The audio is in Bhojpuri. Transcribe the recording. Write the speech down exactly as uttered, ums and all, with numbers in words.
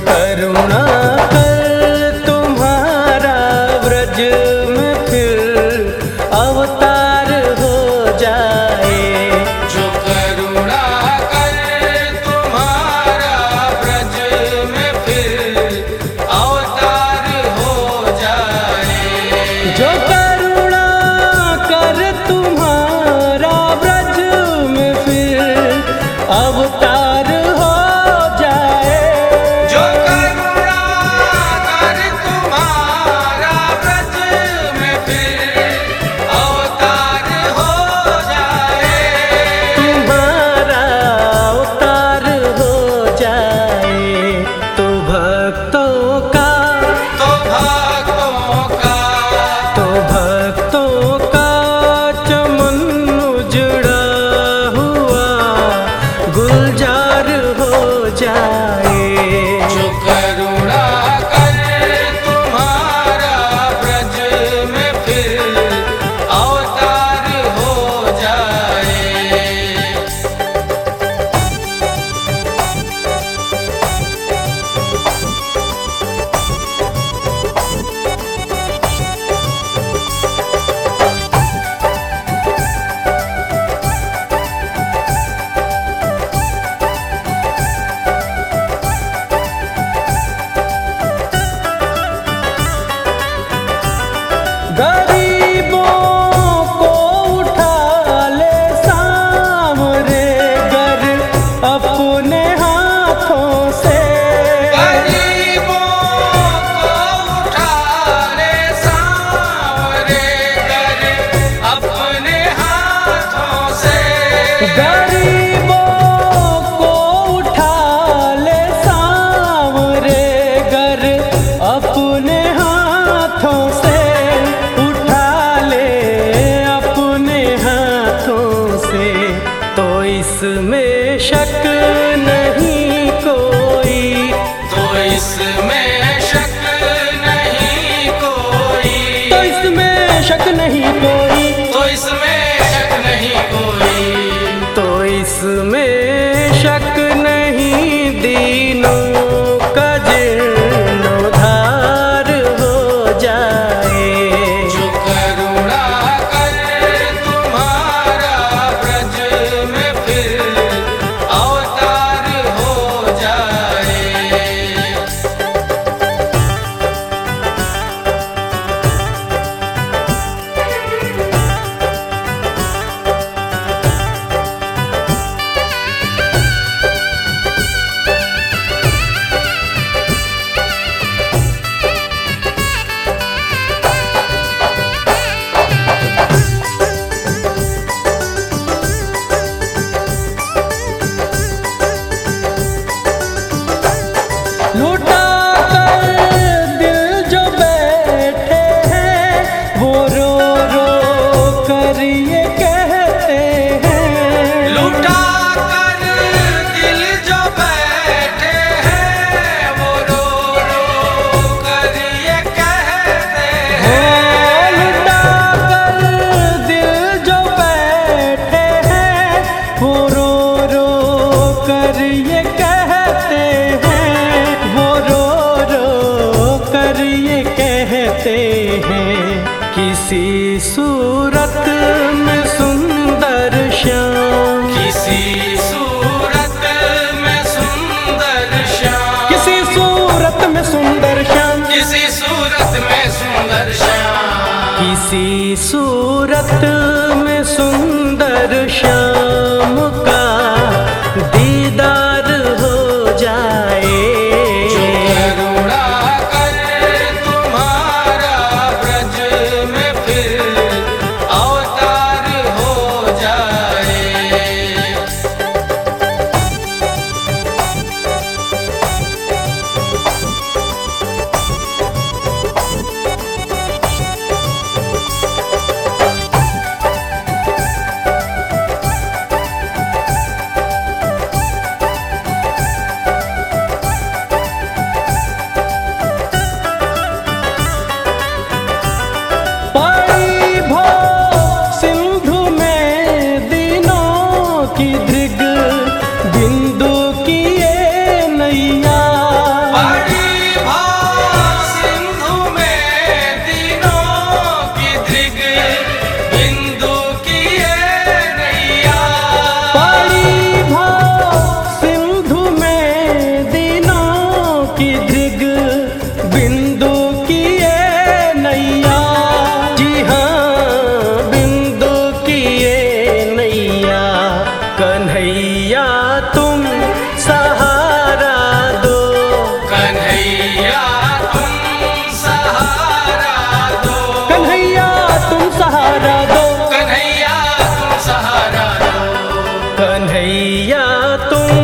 करुणा कर तुम्हारा ब्रज में फिर अवतार हो जाए। जो करुणा कर तुम्हारा ब्रज में फिर अवतार हो जाए। जो करुणा कर तुम्हारा ब्रज में फिर अवतार हो जाए। जो करुणा कर तुम्हारा ब्रज में फिर अवतार हो जाए। तुम्हारा अवतार हो जाए तो भक्तों का तो भक्तों का तो भक्तों का चमन उजड़ा हुआ गुलजार हो जाए। जो करुणा कर तुम्हारा ब्रज में फिर अवतार हो जाए। गरीबों को उठा ले सामरे घर अपने हाथों से। गरीबों को उठा ले सांवरे कर अपने हाथों से। गरीबों को उठा ले सामरे घर अपने हाथों से। उठा ले अपने हाथों से तो इसमें शक नहीं कोई। तो इसमें शक नहीं कोई। तो इसमें शक नहीं कोई। तो इसमें शक नहीं कोई। तो इसमें शक नहीं दीनों का जीर्णोद्धार हो जाए। जो करुणा कर तुम्हारा ब्रज में फिर अवतार हो जाए। लुटा कर दिल जो बैठे हैं वो रो रो कर ये कहते हैं। लुटा कर दिल जो बैठे हैं वो रो रो कर ये कहते हैं। लुटा कर दिल जो बैठे हैं वो रो रो कर ये कहते हैं। वो रो रो कर ये कहते हैं किसी सूरत में सुंदर श्याम। किसी सूरत में सुंदर श्याम। किसी सूरत में सुंदर श्याम। किसी सूरत में सुंदर श्याम। किसी सूरत में सुंदर श्याम का दीदार हो जाए। जो करुणा कर तुम्हारा ब्रज में फिर अवतार हो जाए। कन्हैया तुम